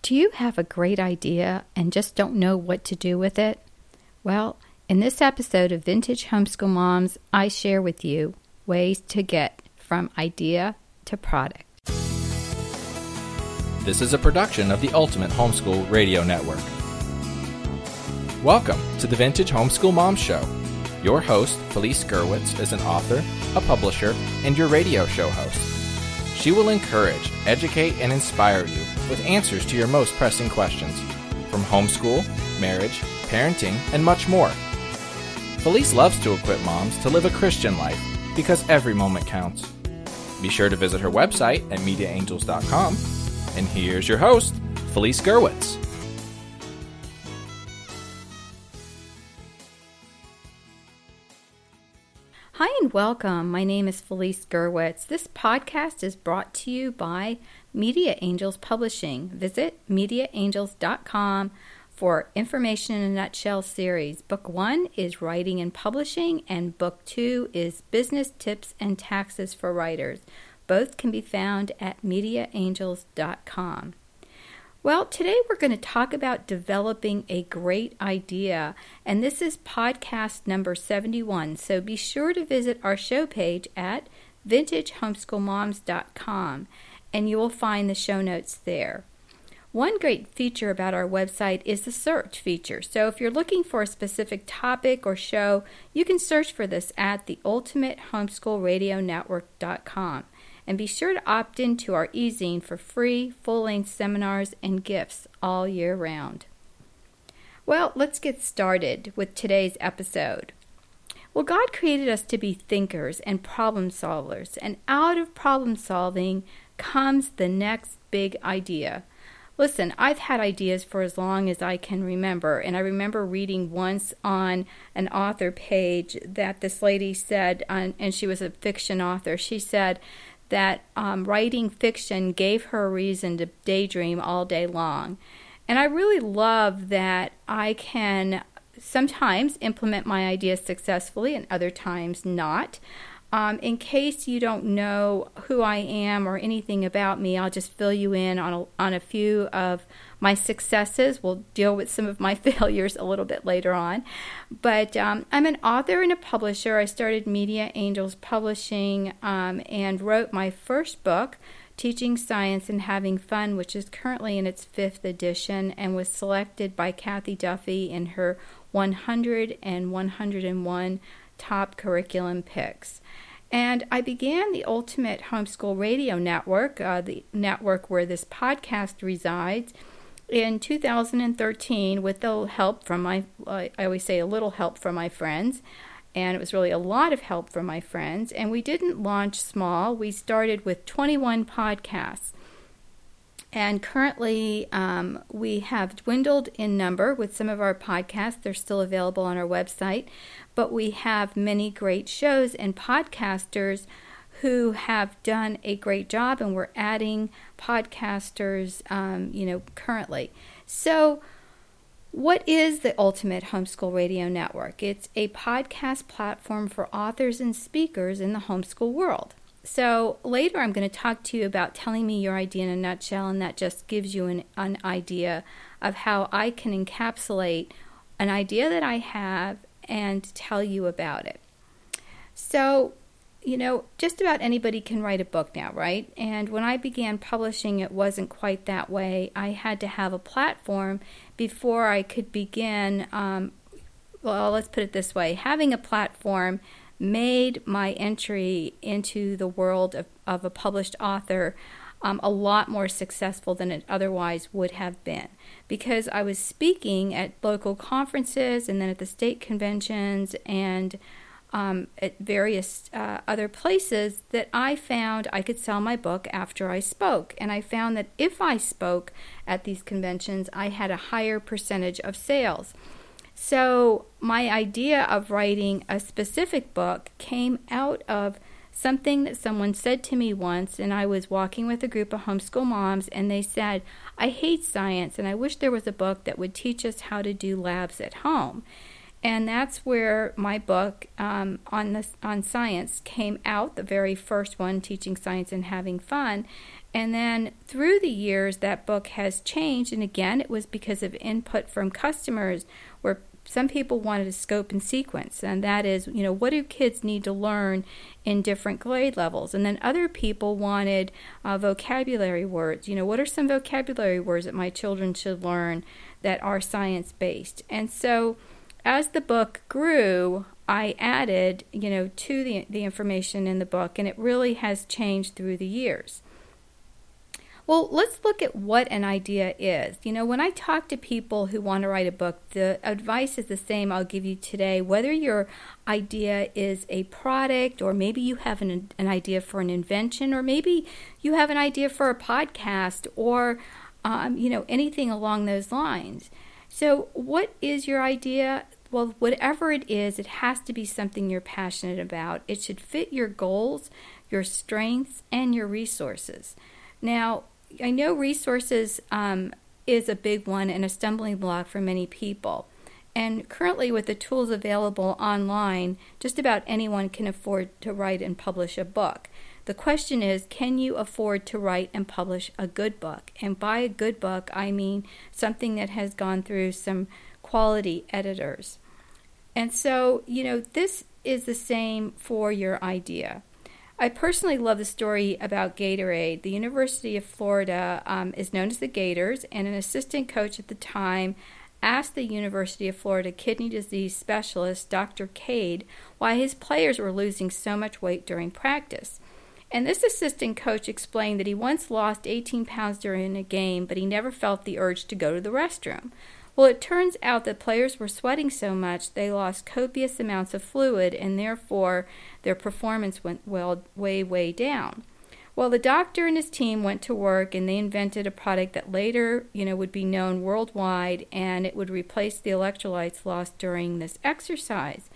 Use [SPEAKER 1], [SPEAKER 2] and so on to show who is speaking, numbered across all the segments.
[SPEAKER 1] Do you have a great idea and just don't know what to do with it? Well, in this episode of Vintage Homeschool Moms, I share with you ways to get from idea to product.
[SPEAKER 2] This is a production of the Ultimate Homeschool Radio Network. Welcome to the Vintage Homeschool Moms Show. Your host, Felice Gerwitz, is an author, a publisher, and your radio show host. She will encourage, educate, and inspire you with answers to your most pressing questions from homeschool, marriage, parenting, and much more. Felice loves to equip moms to live a Christian life because every moment counts. Be sure to visit her website at MediaAngels.com. And here's your host, Felice Gerwitz.
[SPEAKER 1] Hi and welcome. My name is Felice Gerwitz. This podcast is brought to you by Media Angels Publishing. Visit MediaAngels.com for Information in a Nutshell series. Book 1 is Writing and Publishing, and Book 2 is Business Tips and Taxes for Writers. Both can be found at MediaAngels.com. Well, today we're going to talk about developing a great idea, and this is podcast number 71, so be sure to visit our show page at vintagehomeschoolmoms.com, and you will find the show notes there. One great feature about our website is the search feature, so if you're looking for a specific topic or show, you can search for this at the ultimatehomeschoolradionetwork.com. And be sure to opt into our e-zine for free, full-length seminars and gifts all year round. Well, let's get started with today's episode. Well, God created us to be thinkers and problem solvers, and out of problem solving comes the next big idea. Listen, I've had ideas for as long as I can remember, and I remember reading once on an author page that this lady said, and she was a fiction author, she said that writing fiction gave her a reason to daydream all day long. And I really love that I can sometimes implement my ideas successfully and other times not. In case you don't know who I am or anything about me, I'll just fill you in on a few of my successes. We'll deal with some of my failures a little bit later on. But I'm an author and a publisher. I started Media Angels Publishing and wrote my first book, Teaching Science and Having Fun, which is currently in its 5th edition and was selected by Kathy Duffy in her 100 and 101 top curriculum picks. And I began the Ultimate Homeschool Radio Network, the network where this podcast resides, in 2013 with the help from I always say a little help from my friends, and it was really a lot of help from my friends. And we didn't launch small. We started with 21 podcasts. And currently, we have dwindled in number with some of our podcasts. They're still available on our website. But we have many great shows and podcasters who have done a great job, and we're adding podcasters, currently. So what is the Ultimate Homeschool Radio Network? It's a podcast platform for authors and speakers in the homeschool world. So later I'm going to talk to you about telling me your idea in a nutshell, and that just gives you an idea of how I can encapsulate an idea that I have and tell you about it. So, just about anybody can write a book now, right? And when I began publishing, it wasn't quite that way. I had to have a platform before I could begin, let's put it this way. Having a platform made my entry into the world of a published author a lot more successful than it otherwise would have been, because I was speaking at local conferences and then at the state conventions and at various other places that I found I could sell my book after I spoke. And I found that if I spoke at these conventions, I had a higher percentage of sales. So my idea of writing a specific book came out of something that someone said to me once, and I was walking with a group of homeschool moms, and they said, I hate science, and I wish there was a book that would teach us how to do labs at home. And that's where my book on science came out, the very first one, Teaching Science and Having Fun. And then through the years, that book has changed. And again, it was because of input from customers, where some people wanted a scope and sequence. And that is, what do kids need to learn in different grade levels? And then other people wanted vocabulary words. What are some vocabulary words that my children should learn that are science-based? And so as the book grew, I added, to the information in the book, and it really has changed through the years. Well, let's look at what an idea is. When I talk to people who want to write a book, the advice is the same I'll give you today. Whether your idea is a product, or maybe you have an idea for an invention, or maybe you have an idea for a podcast, or anything along those lines. So what is your idea? Well, whatever it is, it has to be something you're passionate about. It should fit your goals, your strengths, and your resources. Now, I know resources is a big one and a stumbling block for many people. And currently, with the tools available online, just about anyone can afford to write and publish a book. The question is, can you afford to write and publish a good book? And by a good book, I mean something that has gone through some quality editors. And so, this is the same for your idea. I personally love the story about Gatorade. The University of Florida is known as the Gators, and an assistant coach at the time asked the University of Florida kidney disease specialist, Dr. Cade, why his players were losing so much weight during practice. And this assistant coach explained that he once lost 18 pounds during a game, but he never felt the urge to go to the restroom. Well, it turns out that players were sweating so much they lost copious amounts of fluid, and therefore their performance went way down. Well, the doctor and his team went to work, and they invented a product that later, would be known worldwide, and it would replace the electrolytes lost during this exercise.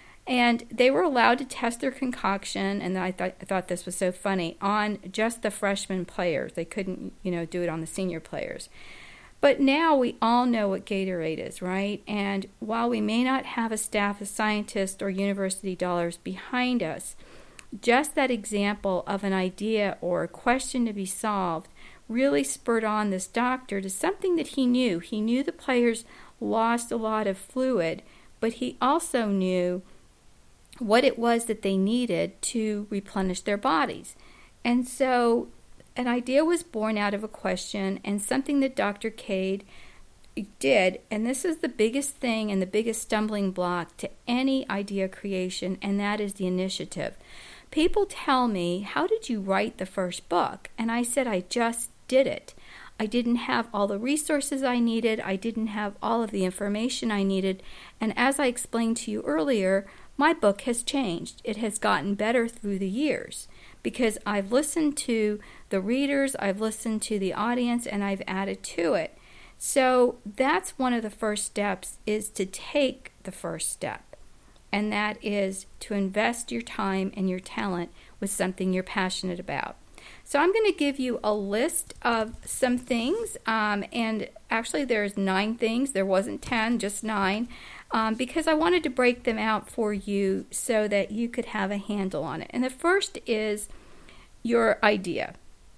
[SPEAKER 1] And they were allowed to test their concoction, and I thought this was so funny, on just the freshman players. They couldn't, do it on the senior players. But now we all know what Gatorade is, right? And while we may not have a staff of scientists or university dollars behind us, just that example of an idea or a question to be solved really spurred on this doctor to something that he knew. He knew the players lost a lot of fluid, but he also knew what it was that they needed to replenish their bodies. And so an idea was born out of a question, and something that Dr. Cade did, and this is the biggest thing and the biggest stumbling block to any idea creation, and that is the initiative. People tell me, how did you write the first book? And I said, I just did it. I didn't have all the resources I needed. I didn't have all of the information I needed. And as I explained to you earlier, my book has changed. It has gotten better through the years because I've listened to the readers, I've listened to the audience, and I've added to it. So that's one of the first steps, is to take the first step. And that is to invest your time and your talent with something you're passionate about. So I'm going to give you a list of some things, and actually there's 9 things. There wasn't 10, just 9, because I wanted to break them out for you so that you could have a handle on it. And the first is your idea.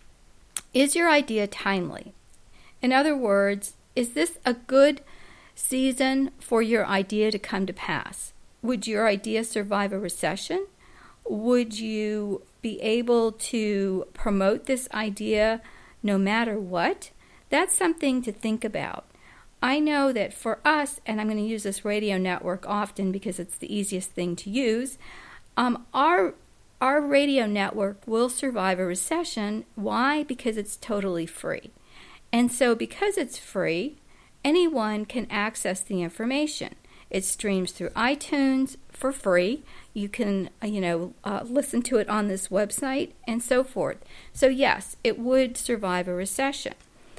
[SPEAKER 1] Is your idea timely? In other words, is this a good season for your idea to come to pass? Would your idea survive a recession? Would you be able to promote this idea no matter what? That's something to think about. I know that for us, and I'm going to use this radio network often because it's the easiest thing to use, our radio network will survive a recession. Why? Because it's totally free. And so because it's free, anyone can access the information. It streams through iTunes for free. You can, listen to it on this website and so forth. So yes, it would survive a recession.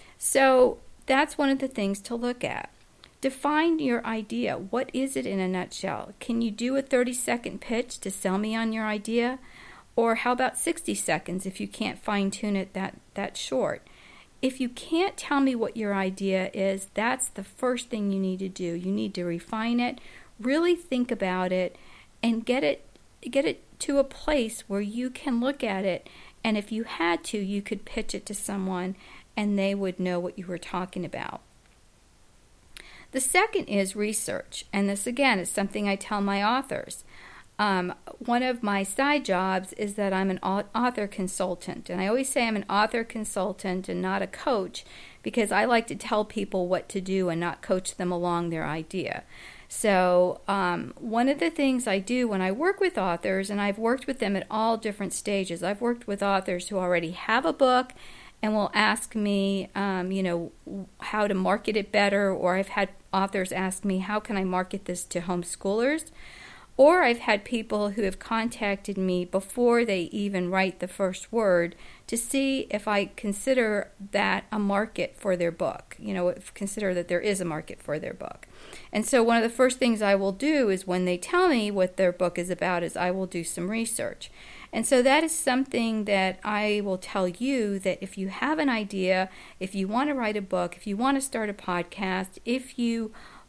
[SPEAKER 1] So that's one of the things to look at. Define your idea. What is it in a nutshell? Can you do a 30-second pitch to sell me on your idea? Or how about 60 seconds if you can't fine-tune it that short? If you can't tell me what your idea is, that's the first thing you need to do. You need to refine it, really think about it, and get it to a place where you can look at it And if you had to, you could pitch it to someone and they would know what you were talking about. The second is research. And this, again, is something I tell my authors. One of my side jobs is that I'm an author consultant. And I always say I'm an author consultant and not a coach, because I like to tell people what to do and not coach them along their idea. So one of the things I do when I work with authors, and I've worked with them at all different stages. I've worked with authors who already have a book and will ask me, how to market it better, or I've had authors ask me, how can I market this to homeschoolers? Or I've had people who have contacted me before they even write the first word to see if I consider that a market for their book, consider that there is a market for their book. And so one of the first things I will do is when they tell me what their book is about is I will do some research. And so that is something that I will tell you, that if you have an idea, if you want to write a book, if you want to start a podcast, if you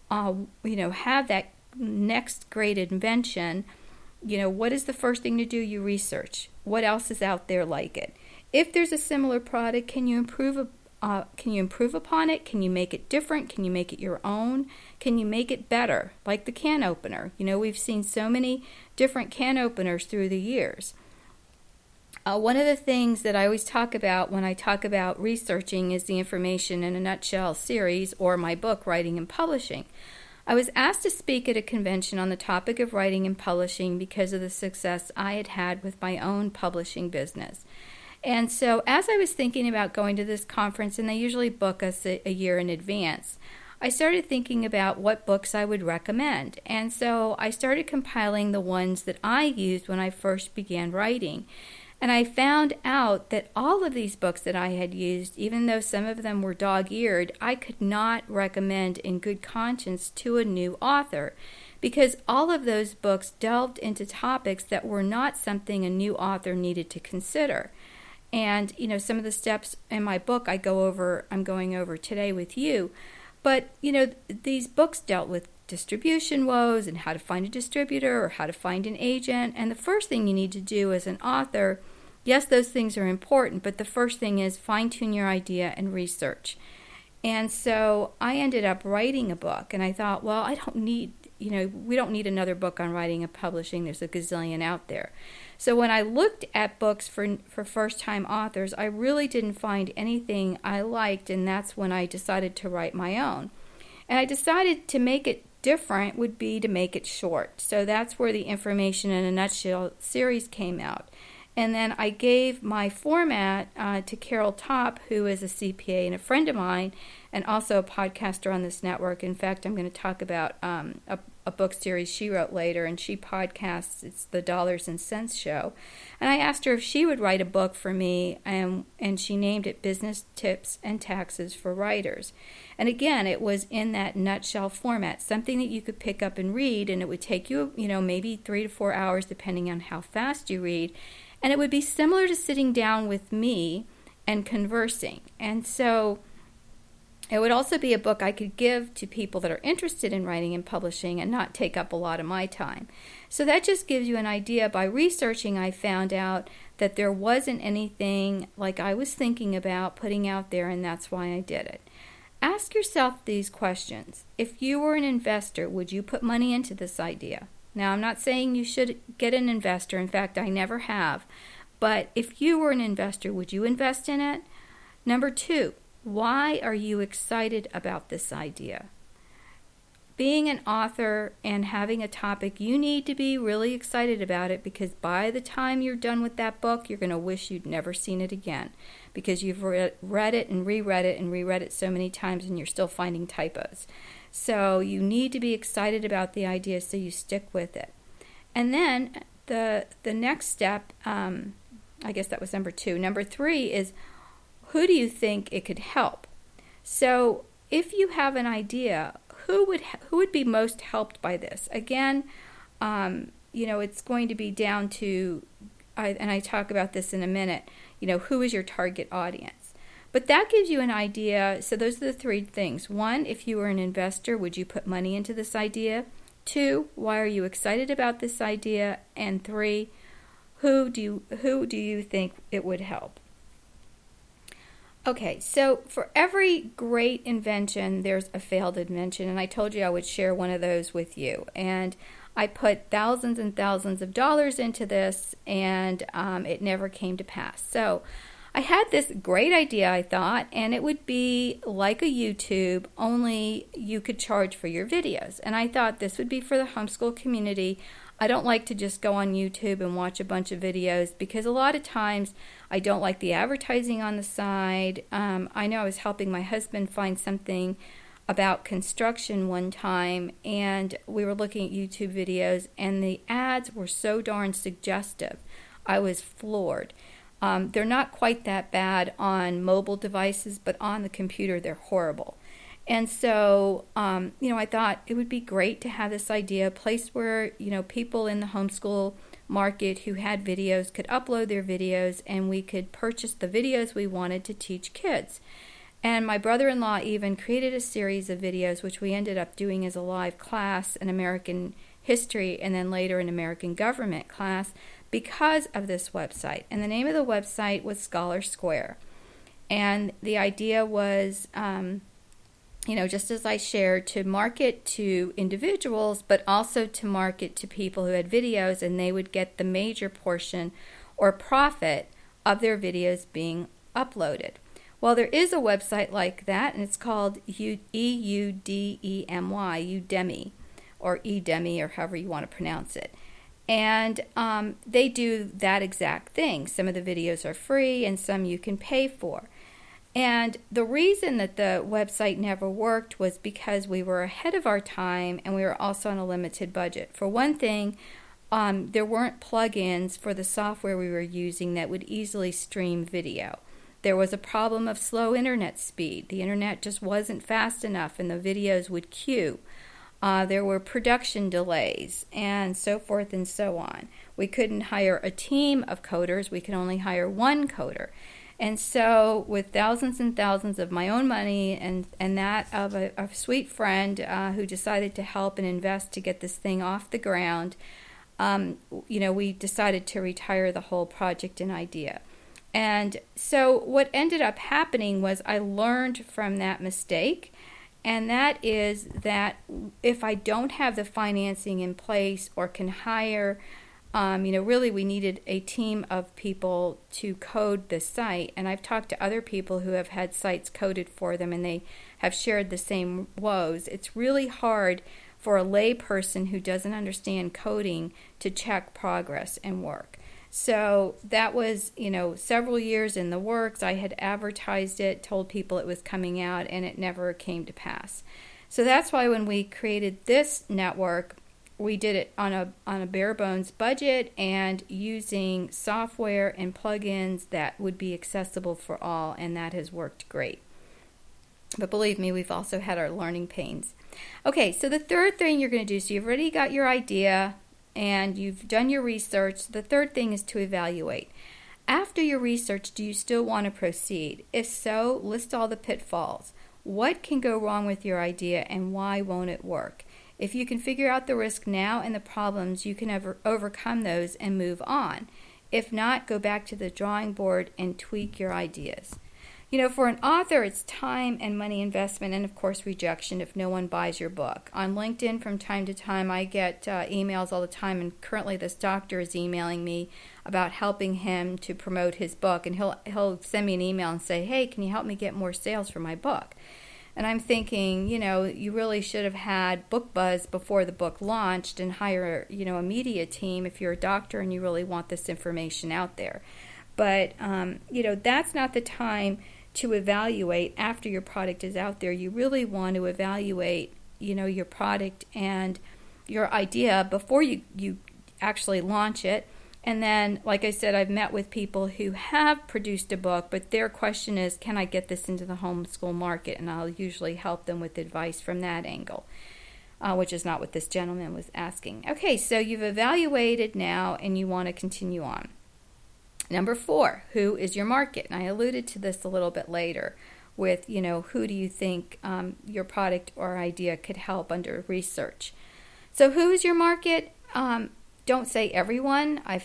[SPEAKER 1] have that next great invention, what is the first thing to do? You research. What else is out there like it? If there's a similar product, can you improve upon it? Can you make it different? Can you make it your own? Can you make it better? Like the can opener. We've seen so many different can openers through the years. One of the things that I always talk about when I talk about researching is the Information in a Nutshell series, or my book, Writing and Publishing. I was asked to speak at a convention on the topic of writing and publishing because of the success I had had with my own publishing business. And so as I was thinking about going to this conference, and they usually book us a year in advance, I started thinking about what books I would recommend. And so I started compiling the ones that I used when I first began writing. And I found out that all of these books that I had used, even though some of them were dog-eared, I could not recommend in good conscience to a new author, because all of those books delved into topics that were not something a new author needed to consider. And, some of the steps in my book I'm going over today with you. But, these books dealt with distribution woes and how to find a distributor or how to find an agent. And the first thing you need to do as an author, yes, those things are important, but the first thing is fine-tune your idea and research. And so I ended up writing a book, and I thought, well, we don't need another book on writing and publishing. There's a gazillion out there. So when I looked at books for first-time authors, I really didn't find anything I liked, and that's when I decided to write my own. And I decided to make it different would be to make it short. So that's where the Information in a Nutshell series came out. And then I gave my format to Carol Topp, who is a CPA and a friend of mine, and also a podcaster on this network. In fact, I'm going to talk about a book series she wrote later, and she podcasts. It's the Dollars and Cents Show. And I asked her if she would write a book for me, and she named it Business Tips and Taxes for Writers. And again, it was in that nutshell format, something that you could pick up and read, and it would take you, maybe 3 to 4 hours, depending on how fast you read. And it would be similar to sitting down with me and conversing. And so it would also be a book I could give to people that are interested in writing and publishing and not take up a lot of my time. So that just gives you an idea. By researching, I found out that there wasn't anything like I was thinking about putting out there, and that's why I did it. Ask yourself these questions. If you were an investor, would you put money into this idea? Now, I'm not saying you should get an investor. In fact, I never have. But if you were an investor, would you invest in it? Number 2, why are you excited about this idea? Being an author and having a topic, you need to be really excited about it, because by the time you're done with that book, you're going to wish you'd never seen it again, because you've read it and reread it so many times, and you're still finding typos. So you need to be excited about the idea so you stick with it. And then the next step, I guess that was number 2. Number 3 is, who do you think it could help? So if you have an idea, who would be most helped by this? Again, it's going to be down to, and I talk about this in a minute, who is your target audience? But that gives you an idea. So those are the 3 things. 1, if you were an investor, would you put money into this idea? 2, why are you excited about this idea? And 3, who do you think it would help? Okay, so for every great invention, there's a failed invention, and I told you I would share one of those with you. And I put thousands and thousands of dollars into this, and it never came to pass. So I had this great idea, I thought, and it would be like a YouTube, only you could charge for your videos. And I thought this would be for the homeschool community. I don't like to just go on YouTube and watch a bunch of videos because a lot of times I don't like the advertising on the side. I know I was helping my husband find something about construction one time, and we were looking at YouTube videos, and the ads were so darn suggestive. I was floored. They're not quite that bad on mobile devices, but on the computer they're horrible. And so, I thought it would be great to have this idea, a place where, people in the homeschool market who had videos could upload their videos, and we could purchase the videos we wanted to teach kids. And my brother-in-law even created a series of videos, which we ended up doing as a live class in American history and then later an American government class because of this website. And the name of the website was Scholar Square. And the idea was, just as I shared, to market to individuals, but also to market to people who had videos, and they would get the major portion or profit of their videos being uploaded. Well, there is a website like that, and it's called Udemy, Udemy, or Edemy, or however you want to pronounce it. And they do that exact thing. Some of the videos are free, and some you can pay for. And the reason that the website never worked was because we were ahead of our time, and we were also on a limited budget. For one thing, there weren't plugins for the software we were using that would easily stream video. There was a problem of slow internet speed. The internet just wasn't fast enough, and the videos would queue. There were production delays, and so forth and so on. We couldn't hire a team of coders. We could only hire one coder. And so with thousands and thousands of my own money and that of a sweet friend who decided to help and invest to get this thing off the ground, we decided to retire the whole project and idea. And so what ended up happening was I learned from that mistake, and that is that if I don't have the financing in place or can hire, really we needed a team of people to code the site. And I've talked to other people who have had sites coded for them, and they have shared the same woes. It's really hard for a lay person who doesn't understand coding to check progress and work. So that was, several years in the works. I had advertised it, told people it was coming out, and it never came to pass. So that's why when we created this network, we did it on a bare bones budget and using software and plugins that would be accessible for all, and that has worked great. But believe me, we've also had our learning pains. Okay, so the third thing you're going to do, so you've already got your idea and you've done your research. The third thing is to evaluate. After your research, do you still want to proceed? If so, list all the pitfalls. What can go wrong with your idea, and why won't it work? If you can figure out the risk now and the problems, you can overcome those and move on. If not, go back to the drawing board and tweak your ideas. For an author, it's time and money investment, and of course rejection if no one buys your book. On LinkedIn, from time to time, I get emails all the time, and currently this doctor is emailing me about helping him to promote his book, and he'll send me an email and say, hey, can you help me get more sales for my book? And I'm thinking, you really should have had Book Buzz before the book launched and hire, a media team if you're a doctor and you really want this information out there. But, that's not the time to evaluate after your product is out there. You really want to evaluate, your product and your idea before you actually launch it. And then, like I said, I've met with people who have produced a book, but their question is, can I get this into the homeschool market? And I'll usually help them with advice from that angle, which is not what this gentleman was asking. Okay, so you've evaluated now, and you want to continue on. Number 4, who is your market? And I alluded to this a little bit later with, who do you think your product or idea could help under research? So who is your market? Don't say everyone. I've had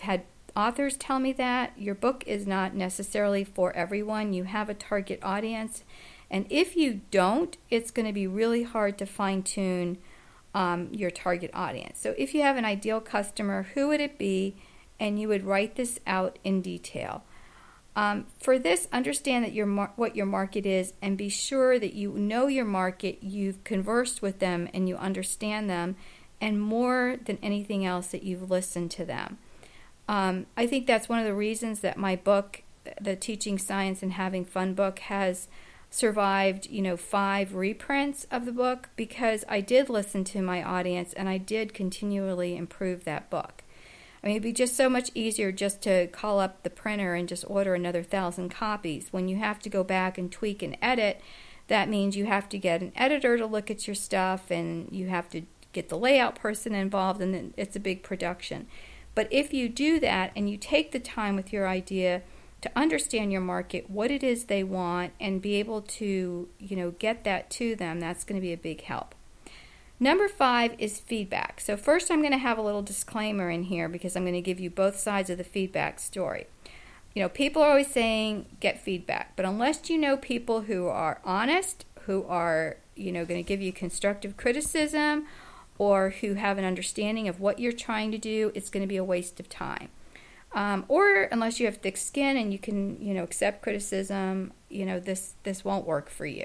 [SPEAKER 1] authors tell me that your book is not necessarily for everyone. You have a target audience. And if you don't, it's going to be really hard to fine-tune your target audience. So if you have an ideal customer, who would it be? And you would write this out in detail. For this, understand that what your market is, and be sure that you know your market, you've conversed with them, and you understand them, and more than anything else, that you've listened to them. I think that's one of the reasons that my book, the Teaching Science and Having Fun book, has survived, 5 reprints of the book, because I did listen to my audience and I did continually improve that book. I mean, it'd be just so much easier just to call up the printer and just order another 1,000 copies. When you have to go back and tweak and edit, that means you have to get an editor to look at your stuff, and you have to get the layout person involved, and then it's a big production. But if you do that and you take the time with your idea to understand your market, what it is they want, and be able to, get that to them, that's going to be a big help. Number 5 is feedback. So first I'm going to have a little disclaimer in here, because I'm going to give you both sides of the feedback story. People are always saying get feedback, but unless you know people who are honest, who are, going to give you constructive criticism, or who have an understanding of what you're trying to do, it's going to be a waste of time. Or unless you have thick skin and you can, accept criticism, this won't work for you.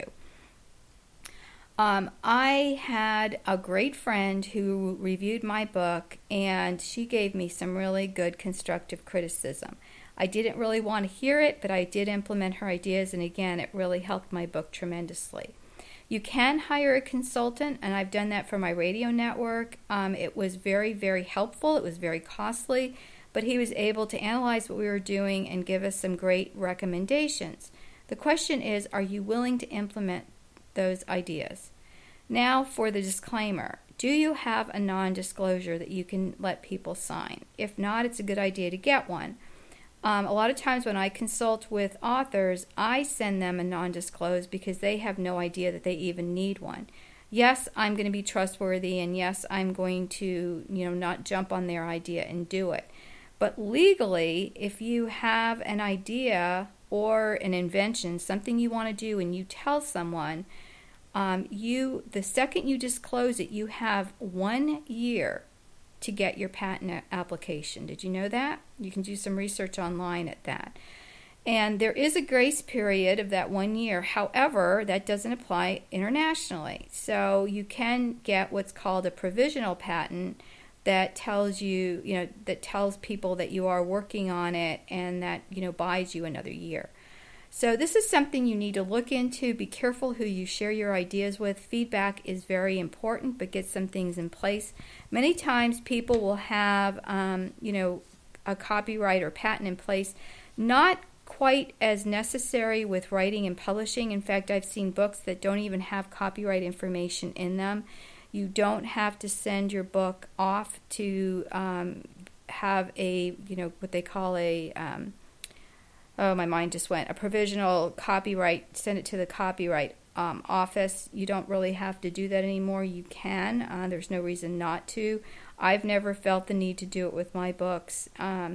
[SPEAKER 1] I had a great friend who reviewed my book, and she gave me some really good constructive criticism. I didn't really want to hear it, but I did implement her ideas, and again, it really helped my book tremendously. You can hire a consultant, and I've done that for my radio network. It was very, very helpful. It was very costly, but he was able to analyze what we were doing and give us some great recommendations. The question is, are you willing to implement those ideas? Now for the disclaimer. Do you have a non-disclosure that you can let people sign? If not, it's a good idea to get one. A lot of times when I consult with authors, I send them a non-disclose because they have no idea that they even need one. Yes, I'm going to be trustworthy, and yes, I'm going to, not jump on their idea and do it. But legally, if you have an idea or an invention, something you want to do, and you tell someone, the second you disclose it, you have 1 year to get your patent application. Did you know that? You can do some research online at that. And there is a grace period of that 1 year. However, that doesn't apply internationally. So you can get what's called a provisional patent that tells you, that tells people that you are working on it, and that, buys you another year. So this is something you need to look into. Be careful who you share your ideas with. Feedback is very important, but get some things in place. Many times people will have, a copyright or patent in place, not quite as necessary with writing and publishing. In fact, I've seen books that don't even have copyright information in them. You don't have to send your book off to have a, what they call a... my mind just went. A provisional copyright, send it to the copyright office. You don't really have to do that anymore. You can. There's no reason not to. I've never felt the need to do it with my books.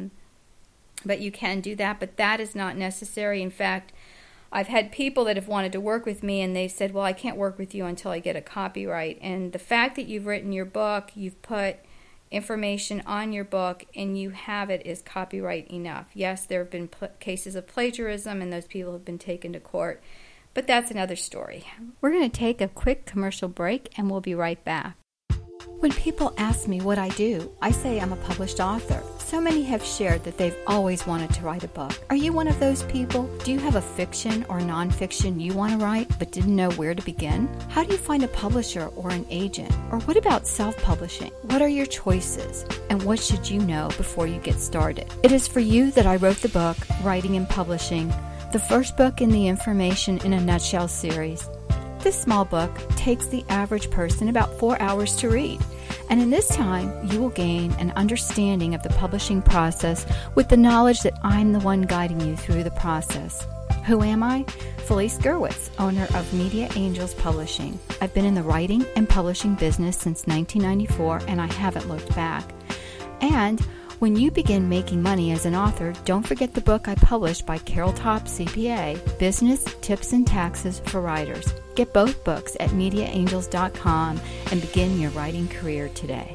[SPEAKER 1] But you can do that, but that is not necessary. In fact, I've had people that have wanted to work with me, and they've said, well, I can't work with you until I get a copyright. And the fact that you've written your book, you've put information on your book, and you have it is copyright enough. Yes, there have been cases of plagiarism, and those people have been taken to court, but that's another story. We're going to take a quick commercial break, and we'll be right back. When people ask me what I do, I say I'm a published author. So many have shared that they've always wanted to write a book. Are you one of those people? Do you have a fiction or nonfiction you want to write but didn't know where to begin? How do you find a publisher or an agent? Or what about self-publishing? What are your choices? And what should you know before you get started? It is for you that I wrote the book, Writing and Publishing, the first book in the Information in a Nutshell series. This small book takes the average person about 4 hours to read. And in this time, you will gain an understanding of the publishing process with the knowledge that I'm the one guiding you through the process. Who am I? Felice Gerwitz, owner of Media Angels Publishing. I've been in the writing and publishing business since 1994, and I haven't looked back. And When you begin making money as an author, don't forget the book I published by Carol Topp CPA, Business Tips and Taxes for Writers. Get both books at MediaAngels.com and begin your writing career today.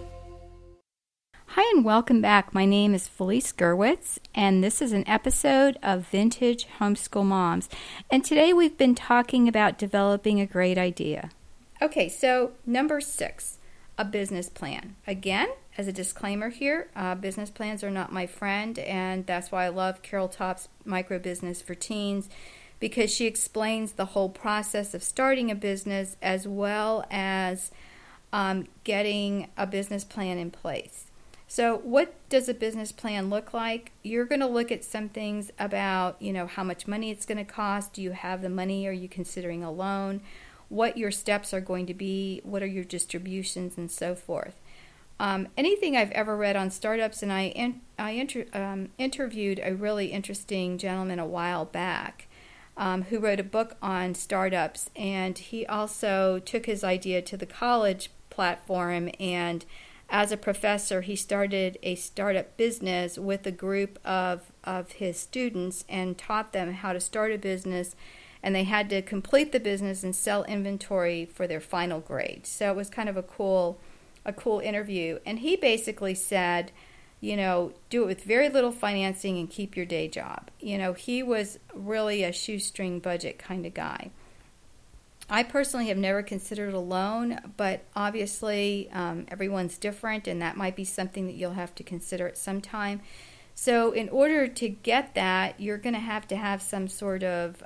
[SPEAKER 1] Hi and welcome back. My name is Felice Gerwitz, and this is an episode of Vintage Homeschool Moms. And today we've been talking about developing a great idea. Okay, so number 6, a business plan. Again, as a disclaimer here, business plans are not my friend, and that's why I love Carol Topp's Micro Business for Teens, because she explains the whole process of starting a business as well as getting a business plan in place. So what does a business plan look like? You're going to look at some things about, how much money it's going to cost. Do you have the money? Are you considering a loan? What your steps are going to be? What are your distributions and so forth? Anything I've ever read on startups, and I interviewed a really interesting gentleman a while back who wrote a book on startups, and he also took his idea to the college platform, and as a professor, he started a startup business with a group of his students and taught them how to start a business, and they had to complete the business and sell inventory for their final grade. So it was kind of a cool interview. And he basically said, do it with very little financing and keep your day job. He was really a shoestring budget kind of guy. I personally have never considered a loan, but obviously everyone's different, and that might be something that you'll have to consider at some time. So in order to get that, you're going to have some sort of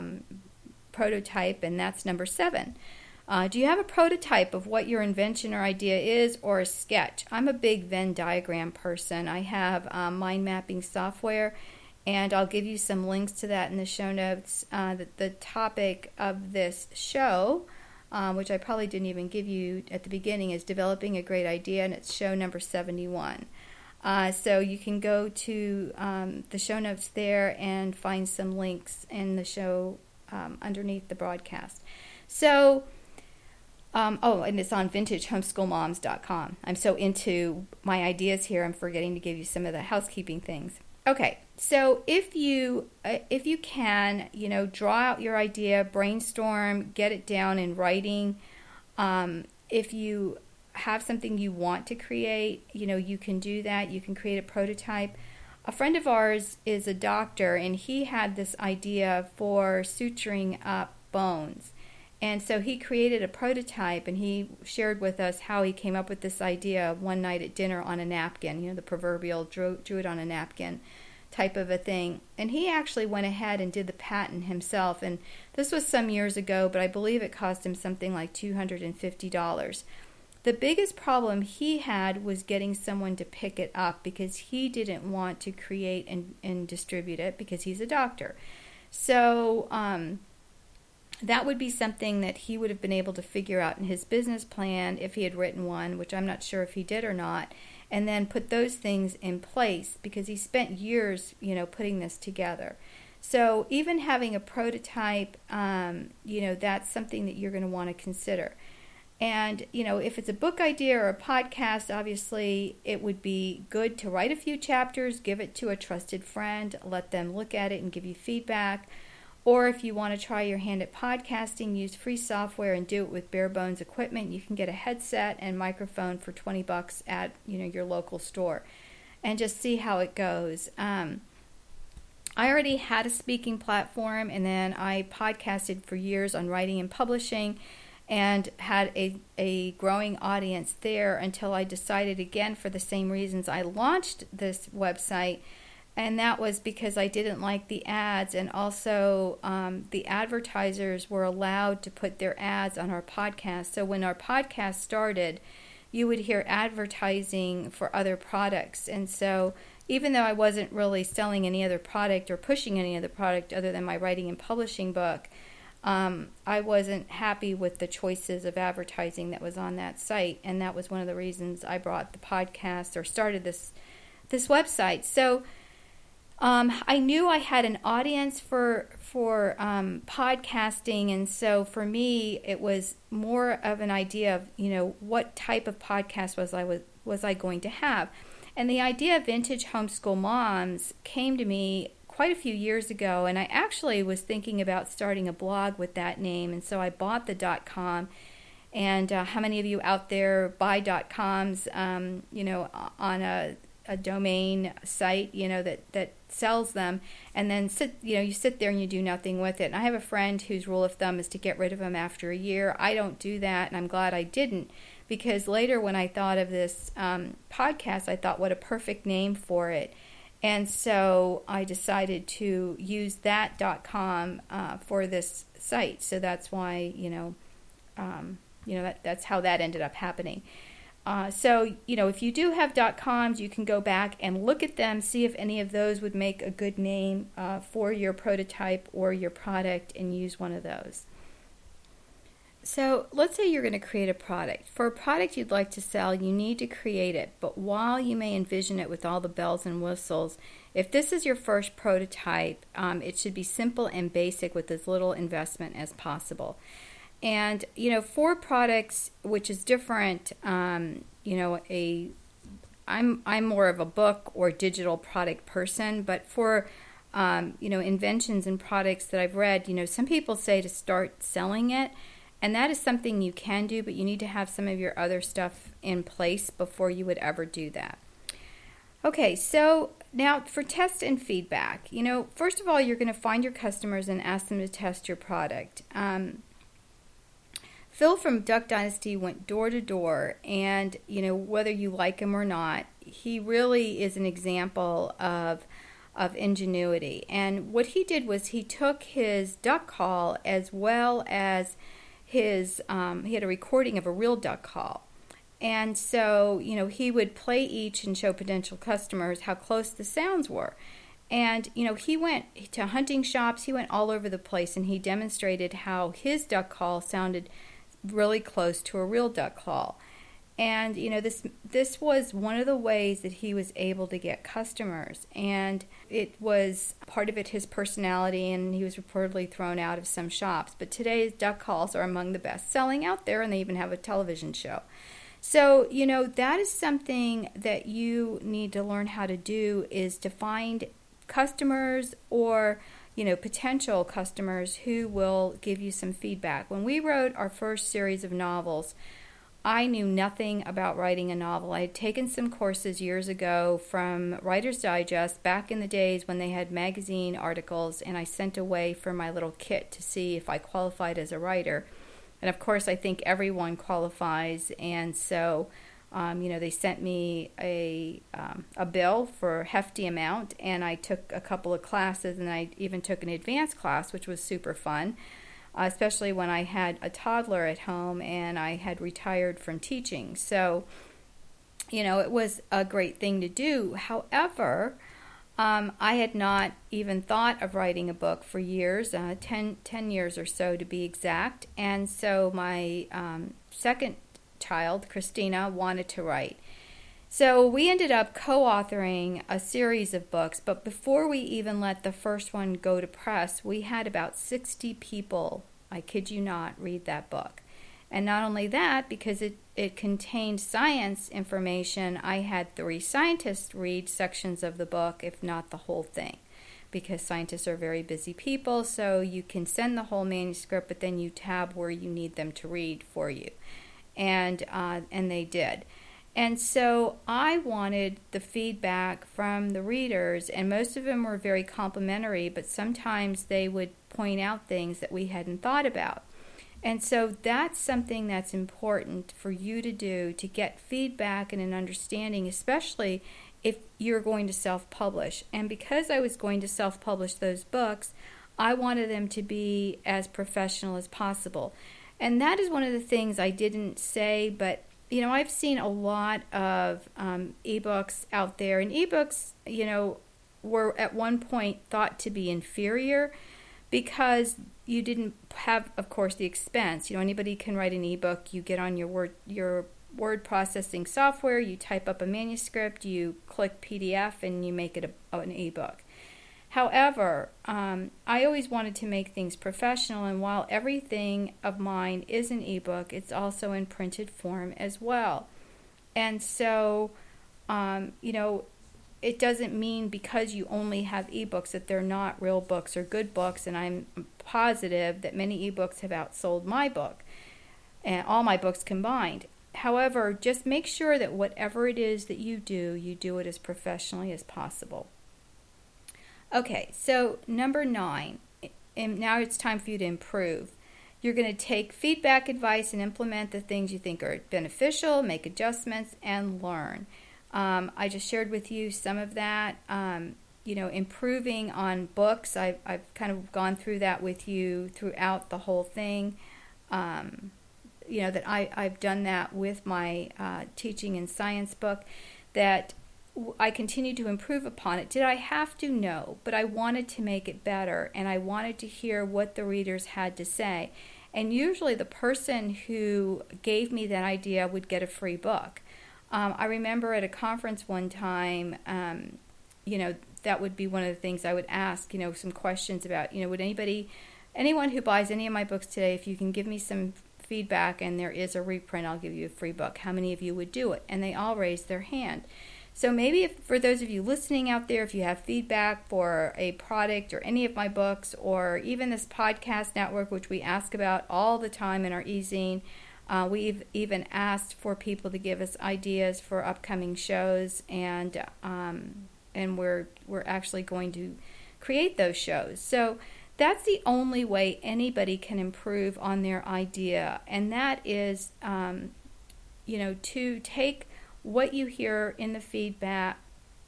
[SPEAKER 1] prototype, and that's number 7. Do you have a prototype of what your invention or idea is, or a sketch? I'm a big Venn diagram person. I have mind mapping software, and I'll give you some links to that in the show notes. The topic of this show, which I probably didn't even give you at the beginning, is developing a great idea, and it's show number 71. So you can go to the show notes there and find some links in the show underneath the broadcast. So, and it's on vintagehomeschoolmoms.com. I'm so into my ideas here, I'm forgetting to give you some of the housekeeping things. Okay, so if you can, draw out your idea, brainstorm, get it down in writing. If you have something you want to create, you can do that. You can create a prototype. A friend of ours is a doctor, and he had this idea for suturing up bones. And so he created a prototype, and he shared with us how he came up with this idea one night at dinner on a napkin, the proverbial drew it on a napkin type of a thing. And he actually went ahead and did the patent himself. And this was some years ago, but I believe it cost him something like $250. The biggest problem he had was getting someone to pick it up, because he didn't want to create and distribute it because he's a doctor. So that would be something that he would have been able to figure out in his business plan if he had written one, which I'm not sure if he did or not, and then put those things in place, because he spent years, putting this together. So even having a prototype, that's something that you're going to want to consider. And, if it's a book idea or a podcast, obviously it would be good to write a few chapters, give it to a trusted friend, let them look at it and give you feedback. Or if you want to try your hand at podcasting, use free software and do it with bare bones equipment. You can get a headset and microphone for $20 at your local store, and just see how it goes. I already had a speaking platform, and then I podcasted for years on writing and publishing, and had a growing audience there until I decided, again for the same reasons I launched this website. And that was because I didn't like the ads, and also the advertisers were allowed to put their ads on our podcast. So when our podcast started, you would hear advertising for other products. And so even though I wasn't really selling any other product or pushing any other product other than my writing and publishing book, I wasn't happy with the choices of advertising that was on that site. And that was one of the reasons I brought the podcast or started this website. So I knew I had an audience for podcasting, and so for me it was more of an idea of what type of podcast was I going to have. And the idea of Vintage Homeschool Moms came to me quite a few years ago, and I actually was thinking about starting a blog with that name, and so I bought the .com. And how many of you out there buy .coms, on a domain site, that sells them, and then you sit there and you do nothing with it. And I have a friend whose rule of thumb is to get rid of them after a year. I don't do that, and I'm glad I didn't, because later when I thought of this podcast, I thought, what a perfect name for it. And so I decided to use that .com for this site. So that's why, that's how that ended up happening. So if you do have .coms, you can go back and look at them, see if any of those would make a good name for your prototype or your product, and use one of those. So let's say you're going to create a product. For a product you'd like to sell, you need to create it. But while you may envision it with all the bells and whistles, if this is your first prototype, it should be simple and basic with as little investment as possible. And, for products, which is different, I'm more of a book or digital product person, but for, inventions and products that I've read, some people say to start selling it, and that is something you can do, but you need to have some of your other stuff in place before you would ever do that. Okay, so now for test and feedback. First of all, you're going to find your customers and ask them to test your product. Phil from Duck Dynasty went door to door, and whether you like him or not, he really is an example of ingenuity. And what he did was he took his duck call as well as his he had a recording of a real duck call. And so, he would play each and show potential customers how close the sounds were. And, he went to hunting shops, he went all over the place, and he demonstrated how his duck call sounded really close to a real duck call. And, this was one of the ways that he was able to get customers. And it was part of it his personality, and he was reportedly thrown out of some shops. But today's duck calls are among the best selling out there, and they even have a television show. So, that is something that you need to learn how to do, is to find customers or, potential customers who will give you some feedback. When we wrote our first series of novels, I knew nothing about writing a novel. I had taken some courses years ago from Writer's Digest back in the days when they had magazine articles, and I sent away for my little kit to see if I qualified as a writer. And of course, I think everyone qualifies, and so they sent me a bill for a hefty amount, and I took a couple of classes, and I even took an advanced class, which was super fun, especially when I had a toddler at home and I had retired from teaching. So, it was a great thing to do. However, I had not even thought of writing a book for years, 10 years or so to be exact, and so my second child, Christina, wanted to write. So we ended up co-authoring a series of books, but before we even let the first one go to press, we had about 60 people, I kid you not, read that book. And not only that, because it contained science information, I had 3 scientists read sections of the book, if not the whole thing, because scientists are very busy people, so you can send the whole manuscript, but then you tab where you need them to read for you. And they did. And so I wanted the feedback from the readers, and most of them were very complimentary, but sometimes they would point out things that we hadn't thought about. And so that's something that's important for you to do, to get feedback and an understanding, especially if you're going to self-publish. And because I was going to self-publish those books, I wanted them to be as professional as possible. And that is one of the things I didn't say, but I've seen a lot of ebooks out there, and ebooks, were at one point thought to be inferior because you didn't have, of course, the expense. Anybody can write an ebook. You get on your word processing software, you type up a manuscript, you click PDF, and you make it an ebook. However, I always wanted to make things professional, and while everything of mine is an ebook, it's also in printed form as well. And so it doesn't mean because you only have ebooks that they're not real books or good books, and I'm positive that many ebooks have outsold my book and all my books combined. However, just make sure that whatever it is that you do it as professionally as possible. Okay, so number 9, and now it's time for you to improve. You're going to take feedback, advice, and implement the things you think are beneficial, make adjustments, and learn. I just shared with you some of that. Improving on books. I've kind of gone through that with you throughout the whole thing. That I've done that with my teaching and science book, that I continue to improve upon it. Did I have to? No, but I wanted to make it better, and I wanted to hear what the readers had to say. And usually the person who gave me that idea would get a free book. I remember at a conference one time, that would be one of the things I would ask, some questions about, would anyone who buys any of my books today, if you can give me some feedback and there is a reprint, I'll give you a free book. How many of you would do it? And they all raised their hand. So maybe for those of you listening out there, if you have feedback for a product or any of my books, or even this podcast network, which we ask about all the time in our e-zine, we've even asked for people to give us ideas for upcoming shows, and we're actually going to create those shows. So that's the only way anybody can improve on their idea, and that is, to take what you hear in the feedback,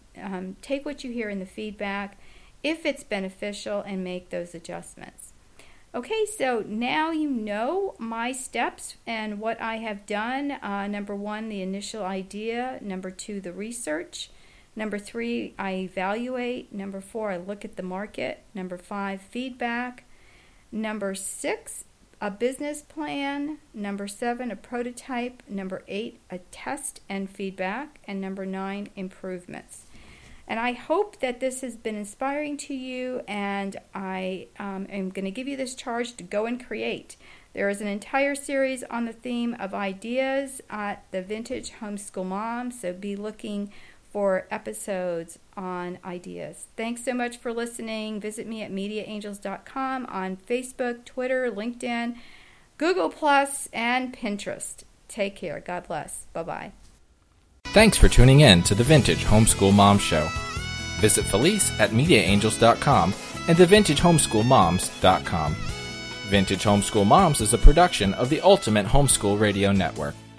[SPEAKER 1] if it's beneficial, and make those adjustments. Okay, so now you know my steps and what I have done. Number 1, the initial idea. Number 2, the research. Number 3, I evaluate. Number 4, I look at the market. Number 5, feedback. Number 6, a business plan. Number 7, a prototype. Number 8, a test and feedback. And number 9, improvements. And I hope that this has been inspiring to you, and I am going to give you this charge to go and create. There is an entire series on the theme of ideas at the Vintage Homeschool Mom, so be looking for episodes on ideas. Thanks so much for listening. Visit me at MediaAngels.com, on Facebook, Twitter, LinkedIn, Google+, and Pinterest. Take care. God bless. Bye-bye.
[SPEAKER 2] Thanks for tuning in to the Vintage Homeschool Mom Show. Visit Felice at MediaAngels.com and TheVintageHomeschoolMoms.com. Vintage Homeschool Moms is a production of the Ultimate Homeschool Radio Network.